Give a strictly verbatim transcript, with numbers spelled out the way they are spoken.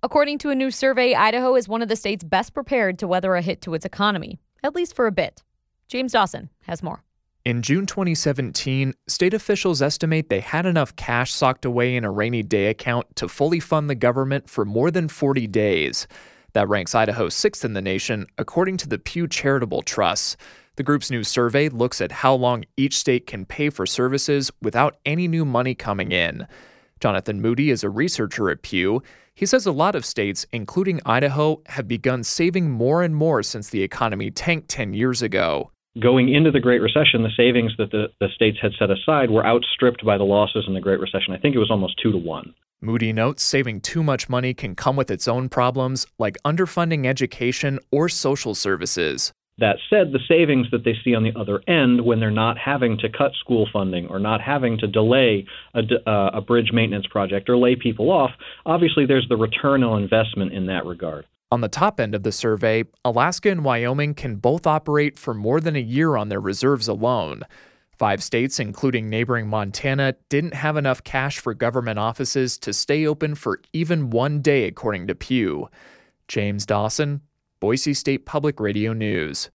According to a new survey, Idaho is one of the states best prepared to weather a hit to its economy, at least for a bit. James Dawson has more. In June twenty seventeen, state officials estimate they had enough cash socked away in a rainy day account to fully fund the government for more than forty days. That ranks Idaho sixth in the nation, according to the Pew Charitable Trust. The group's new survey looks at how long each state can pay for services without any new money coming in. Jonathan Moody is a researcher at Pew. He says a lot of states, including Idaho, have begun saving more and more since the economy tanked ten years ago. Going into the Great Recession, the savings that the, the states had set aside were outstripped by the losses in the Great Recession. I think it was almost two to one. Moody notes saving too much money can come with its own problems, like underfunding education or social services. That said, the savings that they see on the other end when they're not having to cut school funding or not having to delay a, uh, a bridge maintenance project or lay people off, obviously there's the return on investment in that regard. On the top end of the survey, Alaska and Wyoming can both operate for more than a year on their reserves alone. Five states, including neighboring Montana, didn't have enough cash for government offices to stay open for even one day, according to Pew. James Dawson, Boise State Public Radio News.